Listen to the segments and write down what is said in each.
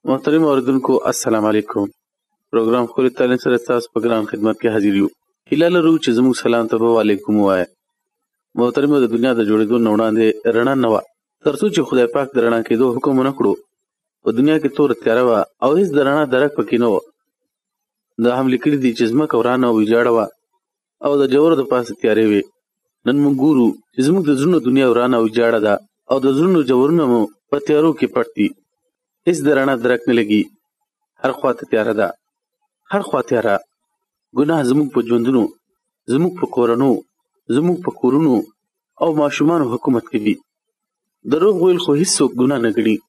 محترم اوریدونکو السلام علیکم. پروګرام خوري تعلیم سره تاسو په ګران خدمت کې حاضر یو. هیله لرو چې زموږ سلام ته وعلیکم وایي. محترم د دنیا د جوړېدو نه وړاندې رڼا نه وه، تر څو چې خدای پاک د رڼا کېدو حکم ونه کړو. په دنیا کې تور تیاره وه او هېڅ د رڼا درک پکې نه و. دا هم لیکلي دي چې ځمکه ورانه او ویجاړه وه او د جوارو د پاسه تیارې وې. نن موږ ګورو چې زموږ د زړونو دنیا ورانه او ویجاړه ده او د زړونو جوارونه مو په تیارو کې پټ دي. هېڅ د رڼا درک نه لګي. هر خوا ته تیاره ده، هر خوا تیاره. ګناه زموږ په ژوندونو، زموږ په کورنو، زموږ په کورونو او ماشومانو حکومت کوي. دروغ ویل خو هېڅوک ګناه نه ګڼي.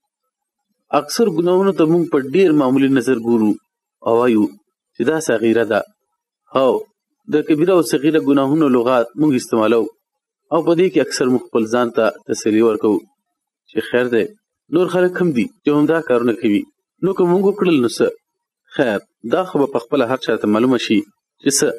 اکثر ګناهونو ته موږ په ډېر معمولي نظر ګورو او وایو چې دا صغیره ده. او د کبیره او صغیره ګناهونو لغات موږ استعمالو او په دې کې اکثر موږ خپل ځان ته تسلي ورکوو چې خیر دی، نور خلک هم دي چې همدا کارونه کوي، نو که موږ وکړل نو څه؟ خیر دا خو به پخپله هر چا ته معلومه شي چې څه.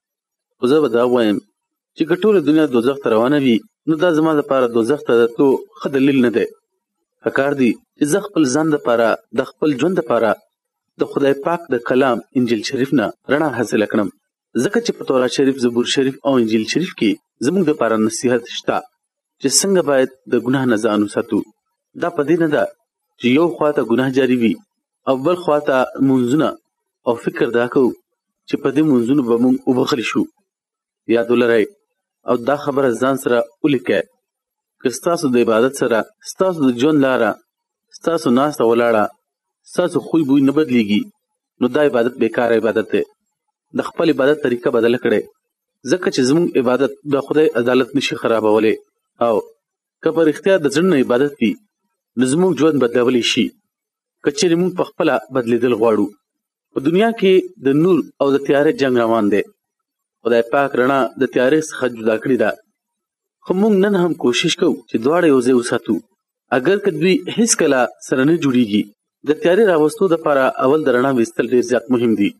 خو زه به دا وایم چې که ټوله دنیا دوزخ ته روانه وي نو دا زما دپاره دوزخ ته د تلو ښه دلیل نه دی. پکار دی چې زه خپل ځان دپاره، د خپل ژوند دپاره د خدای پاک د کلام انجیل شریف نه رڼا حاصله کړم، ځکه چې په تورات شریف، زبور شریف او انجیل شریف کې زموږ دپاره نصیحت شته چې څنګه باید د ګناه نه ځان وساتو. دا په دې نه ده چې یو خواته ګناه جاري وي او بل خواته منځونه او فکر دا کوو چې په دې منځونو به موږ وبخښل شو. یاد ولرئ او دا خبره ځان سره ولیکئ، که ستاسو د عبادت سره ستاسو د ژوند لاره، ستاسو ناسته ولاړه، ستاسو خوی بوی نه بدلیږي نو دا عبادت بیکاره عبادت دی. د خپل عبادت طریقه بدله کړئ، ځکه چې زموږ عبادت د خدای عدالت نشي خرابولی. او که په رښتیا د زړه نه عبادت وي نو زموږ ژوند بدلولی شي. که چېرې موږ پخپله بدلېدل غواړو. په دنیا کې د نور او د تیارې جنګ روان دی. خدای پاک رڼا د تیارې څخه جدا کړې ده، خو موږ نن هم کوشش کوو چې دواړه یو ځای وساتو. اگر که دوی هېڅکله سره نه جوړېږي، د تیارې راوستو دپاره اول د رڼا ویستل ډېر زیات مهم دي،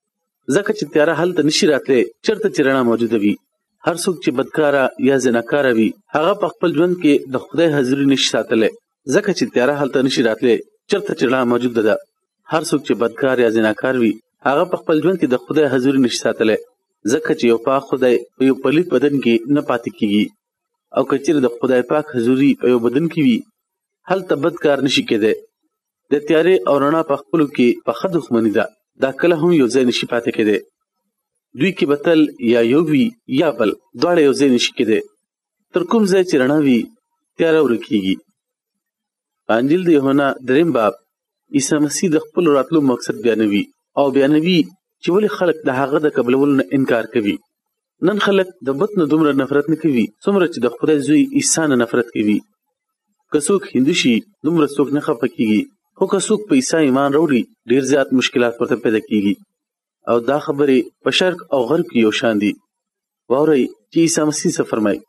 ځکه چې تیاره هلته نشي راتلی چېرته چې رڼا موجوده وي. هر څوک چې بدکاره یا زناکاره وي هغه په خپل ژوند کې د خدای حضوري نشي ساتلی، ځکه چې تیاره هلته نشي راتلی چېرته چې رڼا موجوده ده. هر څوک چې بدکار یا زناکار وي هغه په خپل ژوند کې د خدای حضوري نشي ساتلی، ځکه چې یو پاک خدای په یو پلیت بدن کې نه پاتې کېږي. او که چېرې د خدای پاک حضوري په یو بدن کې وي هلته بد کار نشي کېدی. د تیارې او رڼا په خپلو کې پخه دښمني ده، دا کله هم یو ځای نشي پاتې کېدی. دوی کې به تل یا یو وي یا بل، دواړه یو ځای نشي کېدی. تر کوم ځای چې رڼا وي تیاره ورکېږي. انجیل د یوحنا 3 باب عیسی مسیح د خپلو راتلو مقصد بیانوي او بیانوي چې ولې خلک د هغه د قبلولو نه انکار کوي. نن خلک د بت نه دومره نفرت نه کوي څومره چې د خدای زوی عیسی نه نفرت کوي. که څوک هندو شي دومره څوک نه خفه کېږي، خو که څوک په عیسی ایمان راوړي ډېر زیات مشکلات ورته پیدا کېږي. او دا خبرې په شرق او غرب کې یو شان دي. واورئ چې عیسی مسیح څه فرمایي.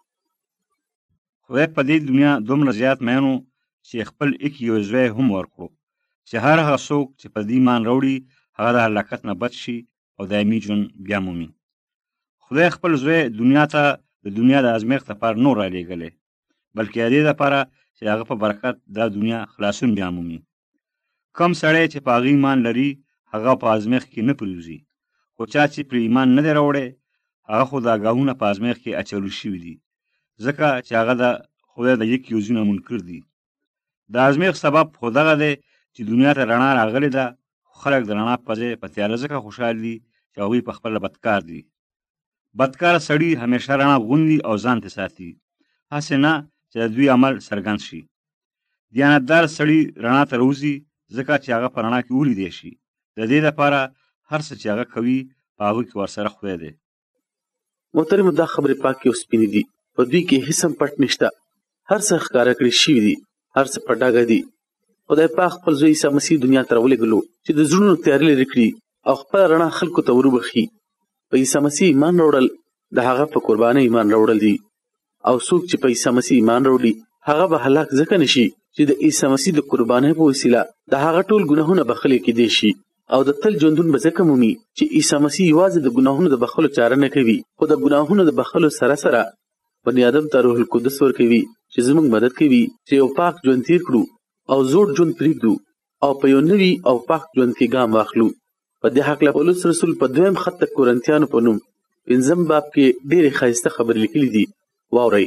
خدای په دې دنیا دومره زیات مینو چې خپل ایک یو زوی هم ورکړو چې هر هغه څوک چې په دې ایمان راوړي هغه د هلاکت نه بچ شي او دایمي ژوند بیا مومي. خدای خپل زوی دنیا ته د دنیا د ازمیښت لپاره نه رالیږلی، بلکې د دې لپاره چې هغه په برکت دا دنیا خلاصون بیا مومي. کم سړی چې په هغه ایمان لري هغه په ازمیښت کې نه پرېوځي، خو چا چې پرې ایمان نه دی راوړی هغه خو دا ګاهونه په ازمیښت کې اچولي شوي دي، ځکه چې هغه د خدای د یک یوزونه منکر دي. د ازمیښت سبب خو دغه دی چې دنیا ته رڼا راغلې ده، خو خلک د رڼا په ځای په تیاره ځکه خوشحال دي چې هغوی په خپله بدکار دي. بدکار سړي همیشه رڼا غوندي او ځان ته ساتي، هسې نه چې د دوی عمل څرګند شي. دیانتدار سړي رڼا ته راوځي ځکه چې هغه په رڼا کې ولیدی شي. د دې لپاره هر څه چې هغه کوي په هغوی کې ورسره خدای دی. محترمو دا خبرې پاکې او سپینې دي، په دوی کې هېڅ هم پټ نشته. هر څه ښکاره کړي شوي دي، هر څه په ډاګه دي. خدای پاک خپل زوی عیسی مسیح دنیا ته راولېږلو چې د زړونو تیارې لرې کړي او خپله رڼا خلکو ته وروبخي. په عیسی مسیح ایمان راوړل د هغه په قربانۍ ایمان راوړل دي. او څوک چې په عیسی مسیح ایمان راوړي هغه به هلاک ځکه نشي چې د عیسی مسیح د قربانۍ په وسیله د هغه ټول ګناهونه بخښلي کېدی شي. او د تل ژوندون به ځکه مومي چې عیسی مسیح یوازې د ګناهونو د بخښلو چاره نه کوي، خو د ګناهونو د بخښلو سره سره بني آدم ته روح القدس ورکوي چې زموږ مدد کوي چې یو پاک ژوند تیر کړو او زوړ ژوند پرېږدو او په یو نوي او پاک ژوند کې ګام واخلو. په دې هکله پولس رسول په 2 خط کورنتیانو په نوم 5 باب کې ډېرې ښایسته خبرې لیکلي دي. واورئ.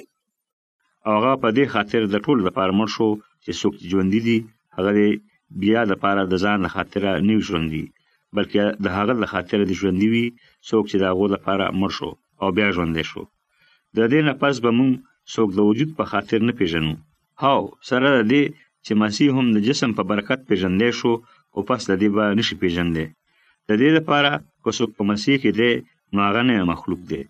او هغه په دې خاطر د ټول لپاره مړ شو چې څوک ژوندي دي هغه د بیا لپاره د ځان له خاطره نه ژوندي، بلکې د هغه له خاطره د ژوندي وي څوک چې د هغو لپاره مړ شو او بیا ژوندی شو. د دې نه پس به موږ څوک د وجود په خاطر نه پیژنو. سره د دې چې مسیح هم د جسم په برکت پیژندی شو او پس د دې به نشي پیژندی. د دې لپاره که څوک په مسیح کې دی نو هغه نوی مخلوق دی.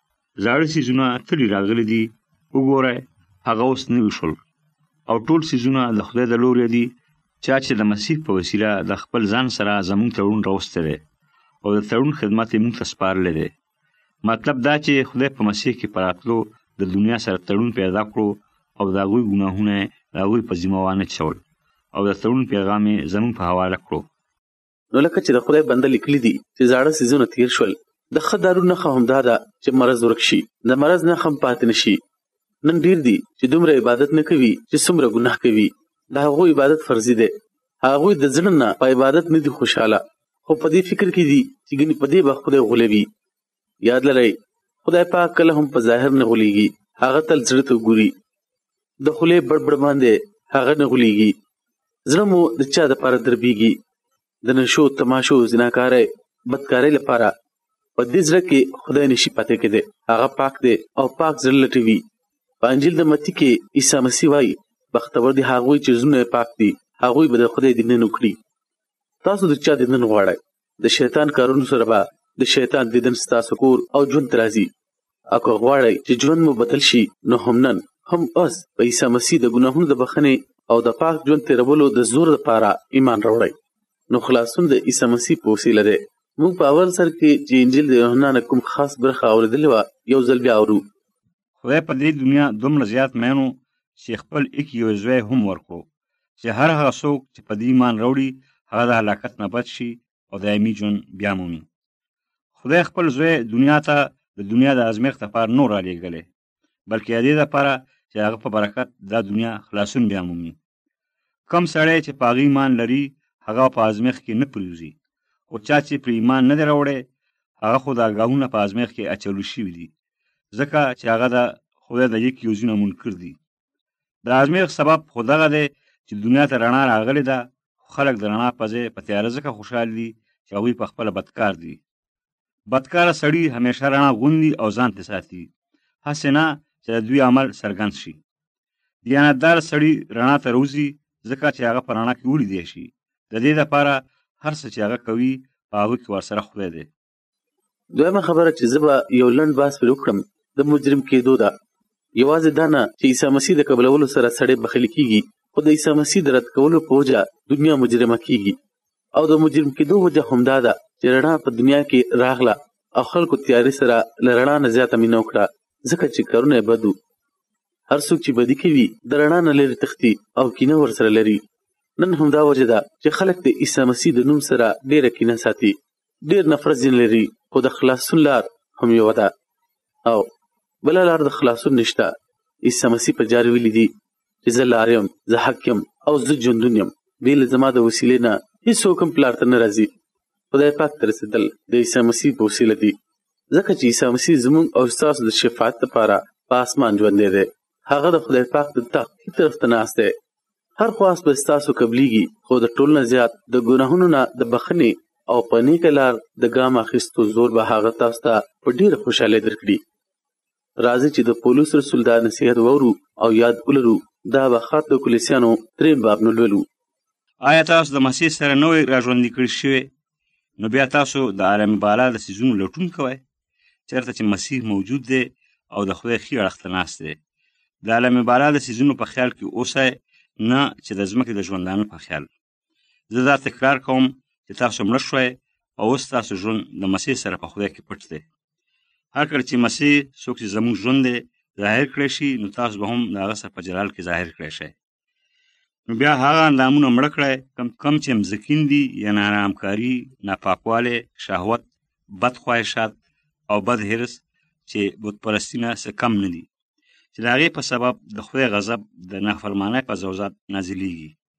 زاړه څیزونه تللي راغلي دي، وګورئ هغه اوس نوي شول، او ټول څیزونه د خدای د لورې دي. چا چې د مسیح په وسیله د خپل ځان سره زموږ تړون راوستی دی او د تړون خدمت یې موږ ته سپارلی دی. مطلب دا چې خدای په مسیح کې په راتلو د دنیا سره تړون پیدا کړو او د هغوی ګناهونه د هغوی په ذمه وانه چول او د تړون پیغام یې زموږ په حواله کړو. نو لکه چې د خدای بنده لیکلي دي چې زاړه څیزونه تیر شول، د ښه دارو نښه همدا ده چې مرض ورک شي، د مرض نښه هم پاتې نه شي. نن ډېر دي چې دومره عبادت نه کوي چې څومره ګناه کوي. د هغوی عبادت فرضي دی، هغوی د زړه نه په عبادت نه دي خوشحاله، خو په دې فکر کې دي چې ګنې په دې به خدای غولوي. یاد لرئ خدای پاک کله هم په ظاهر نه غولېږي، هغه تل زړه ته ګوري. د خولې بړبړ باندې هغه نه غولېږي. زړه مو د چا دپاره دربیږي؟ د نشو، تماشو، زناکارۍ، بدکارۍ لپاره. په دې زړه کې خدای نشي پاتې کېدی. هغه پاک دی او پاک زړه لټوي. په انجیل د متی کې عیسی مسیح وایي بختور دي هغوی چې زړونه یې پاک دي، هغوی به د خدای دیدن وکړي. تاسو د چا دیدن غواړئ؟ د شیطان کارونو سره به د شیطان دیدن ستاسو کور او ژوند ته راځي. او که غواړئ چې ژوند مو بدل شي نو هم نن هم اوس په عیسی مسیح د ګناهونو د بخښنې او د پاک ژوند تېرولو د زور لپاره ایمان راوړئ. نو خلاصون د عیسی مسیح په وسیله دی. موږ په اول سر کې چې انجیل د یوحنا نه کوم خاص برخه اورېدلې وه یو ځل بیا اورو. خدای په دې دنیا دومره زیات مینو چې خپل ایک یو زوی هم ورکړو چې هر هغه څوک چې په دې ایمان راوړي هغه د هلاکت نه بچ شي او دایمي ژوند بیا مومي. خدای خپل زوی دنیا ته د دنیا د ازمیښت لپاره نه رالیږلی، بلکې د دې لپاره چې هغه په برکت دا دنیا خلاصون بیا مومي. کم سړی چې په هغه ایمان لري هغه په ازمیښت کې نه پرېوځي، خو چا چې پرې ایمان نه دی راوړی هغه خو د ګاهونه په ازمیښت کې اچولي شوي دي، ځکه چې هغه د خدای د یک یوزونه منکر دي. د ازمیښت سبب خو دغه دی چې دنیا ته رڼا راغلې ده، خو خلک د رڼا په ځای په تیاره ځکه خوشحال دي چې هغوی په خپله بدکار دي. بدکاره سړي همیشه رڼا غوندي او ځان ته ساتي، هسې نه چې د دوی عمل څرګند شي. دیانتدار سړي رڼا ته روزي ځکه چې هغه په رڼا کې ولیدی شي. د دې لپاره هر څه چې هغه کوي په هغوی کې ورسره خدای دی. دویمه خبره چې زه به یو لنډ بحث پرې وکړم د مجرم کېدو ده. یوازې دا نه چې عیسی مسیح د قبلولو سره سړی بخښلی کېږي، خو د عیسی مسیح د رد کولو په وجه دنیا مجرمه کېږي. او د مجرم کېدو وجه همدا ده چې رڼا په دنیا کې راغله او خلکو تیارې سره له رڼا نه زیاته مینه وکړه، ځکه چې کارونه یې بد وو. هر څوک چې بدي کوي د رڼا نه لرې تښتي او کینه ورسره لري. نن همدا وجه ده چې خلک د عیسی مسیح د نوم سره ډېره کینه ساتي، ډېر نفرت ځینې لري. خو د خلاصون لار هم یوه ده او بله لار د خلاصون نشته. عیسی مسیح په جار ویلي دي چې زه لار یم، زه حق یم او زه ژوندون یم، بې له زما د وسیلې نه هېڅوک هم پلار ته نه راځي. خدای پاک ته رسېدل د عیسی مسیح په وسیله دي، ځکه چې عیسی مسیح زموږ او ستاسو د شفاعت لپاره په اسمان ژوندی دی. هغه د خدای پاک د تخت هیڅ طرف ته ناست دی. هر خواست به ستاسو قبلیږي، خو د ټول نه زیات د ګناهونو نه د بخښنې او په نیکه لار د ګام اخیستو زور به هغه تاسو ته په ډېره خوشحالۍ درکړي. راځئ چې د پولس رسول دا نصیحت وورو او یاد ولرو. دا به خط د کلیسیانو 3 باب نه لولو. آیا تاسو د مسیح سره نوې راژوندي کړي شوي؟ نو بیا تاسو د عالم بالا د څیزونو لټون کوئ چېرته چې مسیح موجود دی او د خدای ښي اړخ ته ناست دی. د عالم بالا د څیزونو په خیال کې اوسئ، نه چې د ځمکې د ژوندانه په خیال. زه دا تکرار کوم چې تاسو مړه شوئ او اوس تاسو ژوند د مسیح سره په خدای کې پټ دی. هر کله چې مسیح څوک چې زموږ ژوند دی ظاهر کړی شي نو تاسو به هم د هغه سره په جلال کې ظاهر کړی شئ. نو بیا هغه اندامونه مړه کړئ کم چې مځکین دي، یعنې آرامکاري، ناپاکوالی، شهوت، بد خواهشات او بد حرص چې بتپرستي نه څه کم نه دي، چې د هغې په سبب د خدای غضب د نافرمانۍ په ذوات نازلیږي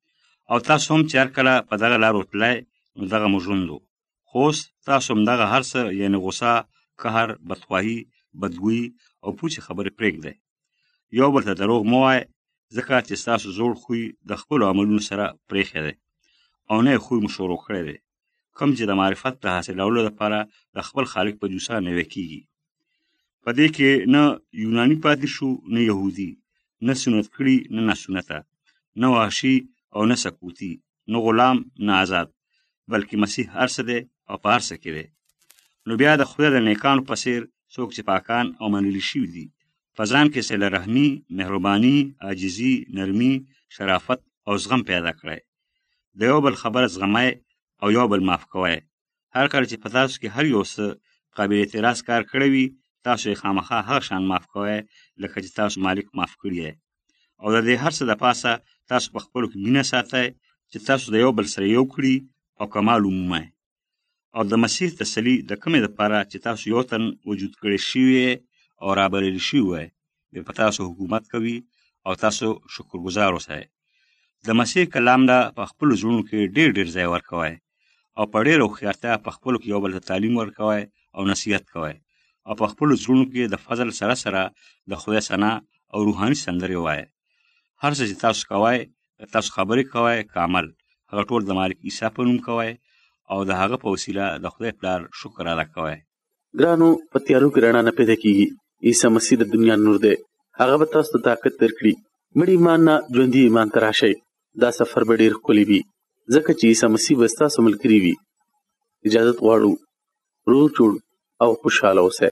او تاسو هم چې هر کله په دغه لارو تلای نو دغه مو ژوند و. خو اوس تاسو هم دغه هر څه یعنې غوسه، قهر، بدخواهي، بدګویي او پوچې خبرې پرېږدئ. یو بل ته دروغ مه وایئ، ځکه چې ستاسو زوړ خوی د خپلو عملونو سره پرېښی دی او نوی خوی مو شروع کړی دی، کوم چې د معرفت د حاصلولو لپاره د خپل خالق په جوسه نوی کېږي. په دې کې نه یوناني پاتې شو، نه یهودي، نه سنت کړي، نه ناسنته، نه وحشي او نه سکوتي، نه غلام، نه آزاد، بلکې مسیح هر څه دی او په هر څه کې دی. نو بیا د خدای د نیکانو په څېر څوک چې پاکان او منلي شوي دي، په ځان کې صله رحمي، مهرباني، عاجزي، نرمي، شرافت او زغم پیدا کړئ. د یو بل خبره زغمئ او یو بل معاف کوئ. هر کله چې په تاسو کې هر یو څه قابل اعتراض کار کړی وي، تاسو یې خامخا هغه شان معاف کوئ لکه چې تاسو مالک معاف کړي یې. او د دې هر څه د پاسه تاسو په خپلو کې مینه ساتئ چې تاسو د یو بل سره یو کړي او کمال ومومئ. او د مسیح تسلي د کومې دپاره چې تاسو یو تن وجود کړی شوي او رابللی شوي وئ، بیا په تاسو حکومت کوي او تاسو شکرګزار اوسئ. د مسیح کلام له په خپلو زړونو کې ډېر ډېر ځای ورکوئ او په ډېره هوښیارتیا په خپلو کې یو بل ته تعلیم ورکوئ او نصیحت کوئ او په خپلو زړونو کې د فضل سره سره د خدای ثنا او روحاني سندرې ووایئ. هر څه چې تاسو کوئ، تاسو خبرې کوئ که عمل، هغه ټول د مالک عیسی په نوم کوئ او د هغه په وسیله د خدای پلار شکر ادا کوئ. ګرانو، په تیارو کې رڼا نه پیدا کېږي. عیسی مسیح د دنیا نور دی. هغه به تاسو ته طاقت درکړي. مړي ایمان نه ژوندي ایمان ته راشئ. دا سفر به ډېر ښکلی وي، ځکه چې عیسی مسیح به ستاسو ملګري وي. اجازت غواړو. روغ جوړ او خوشحاله اوسئ.